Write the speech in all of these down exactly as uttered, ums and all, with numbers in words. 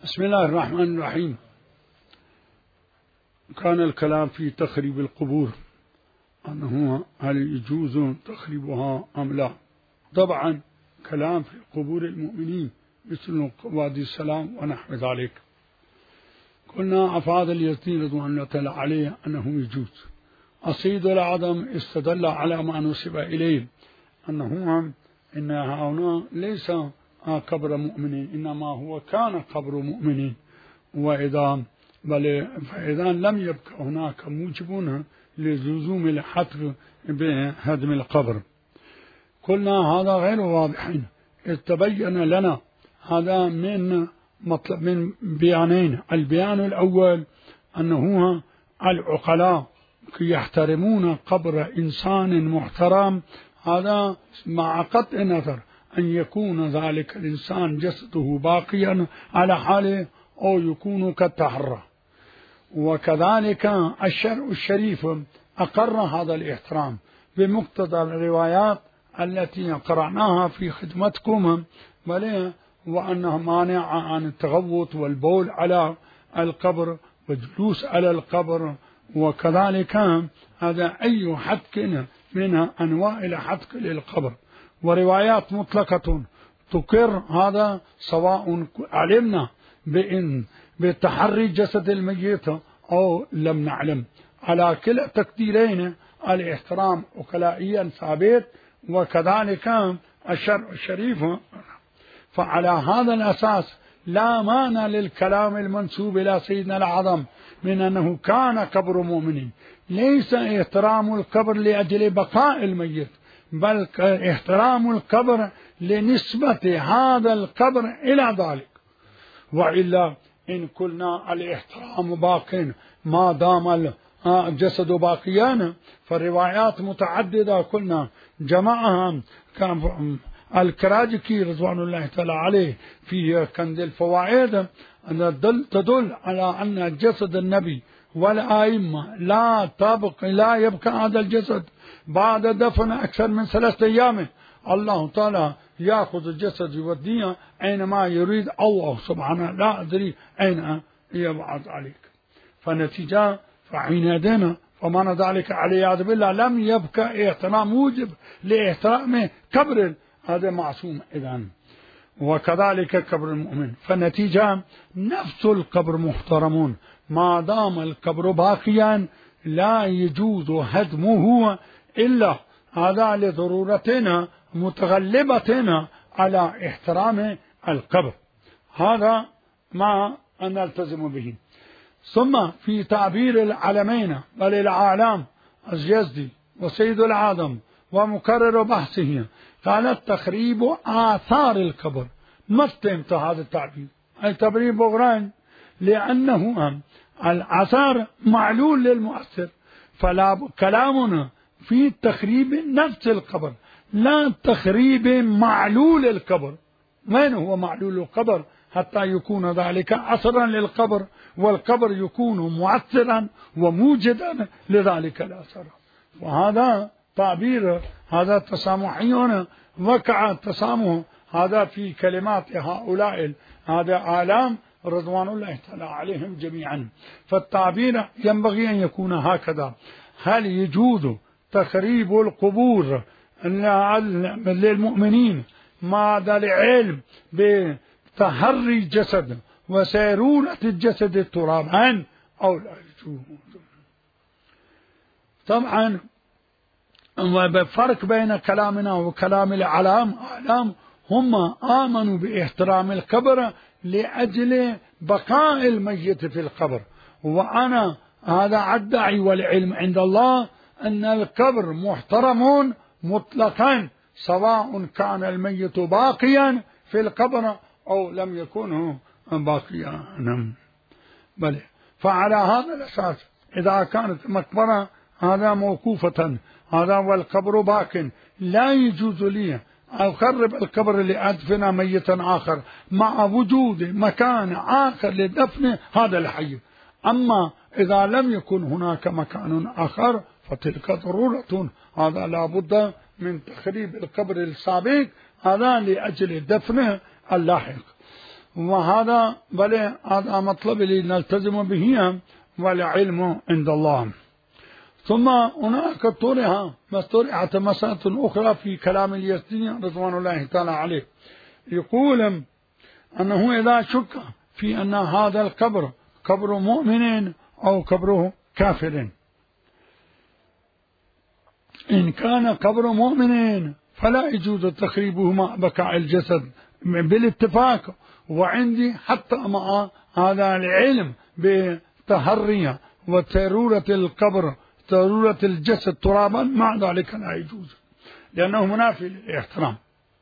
بسم الله الرحمن الرحيم. كان الكلام في تخريب القبور أنه هل يجوز تخريبها أم لا. طبعا كلام في قبور المؤمنين مثل وادي السلام ونحو ذلك. قلنا أفاد اليزيدي رضوان الله تعالى عليه أنه يجوز. السيد الأعظم استدل على ما نسب إليه أنه إن هنا ليس قبر مؤمنين إنما هو كان قبر مؤمنين، وإذا بل فإذا لم يبقى هناك موجب للزوم الحتر بهدم القبر. قلنا هذا غير واضح، تبين لنا هذا من مطلب من بيانين. البيان الأول أنه العقلاء يحترمون قبر إنسان محترم، هذا مع قطع النظر أن يكون ذلك الإنسان جسده باقيا على حاله أو يكون كالتحرى. وكذلك الشرع الشريف أقر هذا الاحترام بمقتضى الروايات التي قرأناها في خدمتكم، بل وأنها مانعة عن التغوط والبول على القبر والجلوس على القبر. وكذلك هذا أي حتك من أنواع الحتك للقبر، وروايات مطلقة تقر هذا سواء علمنا بإن بتحري جسد الميت أو لم نعلم. على كلا تقديرين الاحترام وكلائيا ثابت، وكذلك الشرع الشريف. فعلى هذا الأساس لا مانع للكلام المنسوب إلى سيدنا الأعظم من أنه كان قبر مؤمنين. ليس احترام القبر لأجل بقاء الميت، بل احترام القبر لنسبة هذا القبر إلى ذلك. وإلا إن قلنا الاحترام باق ما دام الجسد باقيان، فالروايات متعددة قلنا جمعها كان الكراجكي رضوان الله تعالى عليه في كنز الفوائد تدل على أن جسد النبي والآئمة لا تبقى لا يبقى هذا الجسد بعد دفن أكثر من ثلاثة أيام. الله تعالى يأخذ الجسد يوديه أينما يريد الله سبحانه، لا أدري أين يبعث عليك. فنتيجة فعنادنا فمعنى ذلك عليه بالله لم يبقى احترام موجب لاحترام قبر هذا معصوم إذن، وكذلك قبر المؤمن. فالنتيجة نفس القبر محترمون ما دام القبر باقيا، لا يجوز هدمه إلا هذا لضرورتنا متغلبتنا على احترام القبر. هذا ما نلتزم به. ثم في تعبير العلمين بل العالم اليزيدي وسيد العظم ومكرر بحثه قال تخريب آثار القبر. ما استمت هذا التعبير التعبير بغران، لأنه الآثار معلول للمؤثر، فلا كلامنا في تخريب نفس القبر لا تخريب معلول القبر. من هو معلول القبر حتى يكون ذلك أثرا للقبر، والقبر يكون مؤثرا وموجدا لذلك الأثر. وهذا تعبير هذا تسامحي وقع التسامح هذا في كلمات هؤلاء هذا آلام رضوان الله تعالى عليهم جميعا. فالتعبير ينبغي أن يكون هكذا: هل يجوز تخريب القبور للمؤمنين مع العلم بتحري الجسد وسيرورة الجسد التراب أو لا يجوز؟ طبعا فرق بين كلامنا وكلام العلام. علام هم آمنوا باحترام القبر لأجل بقاء الميت في القبر، وأنا هذا أدعي والعلم عند الله أن القبر محترم مطلقا سواء كان الميت باقيا في القبر أو لم يكن باقيا. بل فعلى هذا الأساس إذا كانت مقبرة هذا موقوفة هذا والقبر باق، لا يجوز لي أخرب القبر لأدفن ميتا آخر مع وجود مكان آخر لدفن هذا الحي. أما إذا لم يكن هناك مكان آخر فتلك ضرورة، هذا لا بد من تخريب القبر السابق هذا لأجل دفنه اللاحق. وهذا بل هذا مطلب اللي نلتزم به، والعلم عند الله. ثم هناك طرح طرحت مسألة أخرى في كلام اليزدي رضوان الله تعالى عليه، يقول أنه إذا شك في أن هذا القبر قبر مؤمن أو قبر كافر، إن كان قبر مؤمن فلا يجوز تخريبه مع بقاء الجسد بالاتفاق، وعندي حتى مع هذا العلم بتهرية وترورة القبر ضرورة الجسد ترابا، مع ذلك لا يجوز لأنه منافي للاحترام.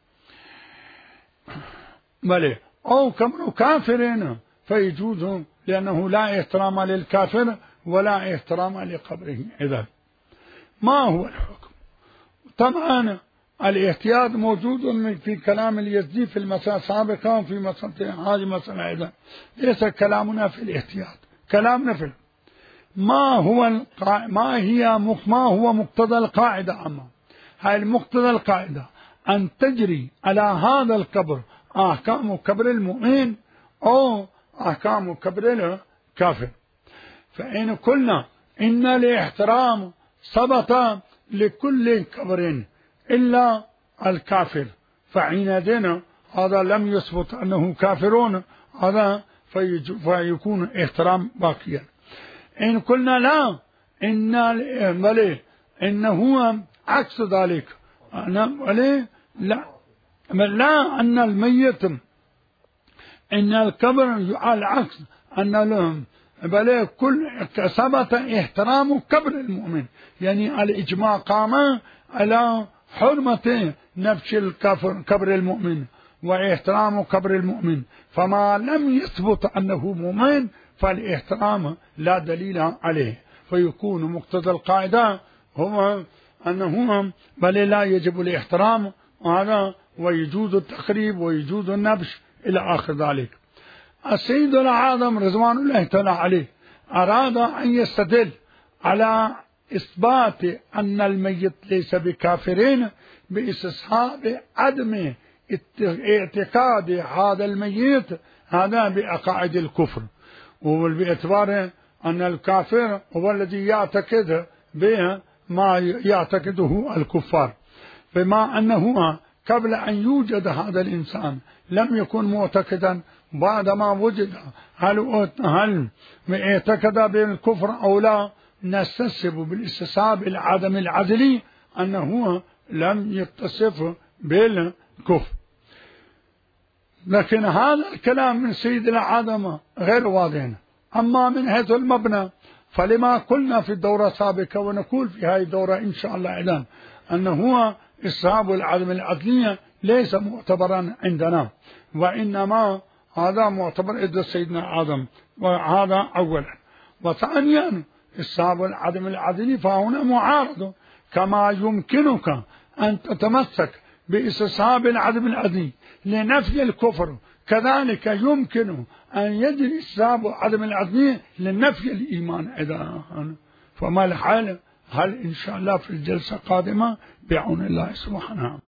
بل أو قبر كافر فيجوز لأنه لا احترام للكافر ولا احترام لقبره. إذا ما هو الحكم؟ طبعا الاحتياط موجود في كلام اليزدي في المسألة السابقة وفي مسألة هذه مسألة أيضا، ليس كلامنا في الاحتياط، كلامنا في ما هو القا... ما هي ما هو مقتضى القاعدة. عامة هاي المقتضى القاعدة أن تجري على هذا القبر أحكام قبر المؤمن أو أحكام قبر الكافر. فإن قلنا إن الاحترام ثبت لكل قبر إلا الكافر، فحينئذ هذا لم يثبت أنه كافرون، هذا فيكون احترام باقيا. إن قلنا لا إن بل إنه عكس ذلك، أنا بل لا لا أن الميت إن القبر على العكس، أن لهم بل كل ثبت احترام قبر المؤمن، يعني الإجماع قام على حرمة نفس الكفر قبر المؤمن واحترام قبر المؤمن، فما لم يثبت أنه مؤمن فالاحترام لا دليل عليه، فيكون مقتضى القاعدة هو أنه بل لا يجب الاحترام وهذا ويجوز التخريب ويجوز النبش إلى آخر ذلك. السيد الأعظم رضوان الله تعالى عليه أراد أن يستدل على إثبات أن الميت ليس بكافرين باستصحاب عدم اعتقاد هذا الميت هذا بعقائد الكفر، وباعتبار أن الكافر هو الذي يعتقد به ما يعتقده الكفار، بما أنه قبل أن يوجد هذا الإنسان لم يكن معتقدا، بعدما وجد هل هل اعتقد بالكفر أو لا، نستسب بالاستصحاب العدم العدلي أنه لم يتصف بالكفر. لكن هذا الكلام من سيد العدم غير واضح. أما من حيث المبنى فلما قلنا في الدورة السابقة ونقول في هذه الدورة إن شاء الله أيضا أنه استصحاب العدم العدلية ليس معتبرا عندنا، وإنما هذا معتبر عند سيدنا آدم، وهذا أولا. وثانيا استصحاب العدم العدلي فهنا معارض، كما يمكنك أن تتمسك باستصحاب العدم العدلي لنفي الكفر كذلك يمكن أن يجري استصحاب عدم العدلي لنفي الإيمان أيضا. فما الحال؟ هل إن شاء الله في الجلسة القادمة بعون الله سبحانه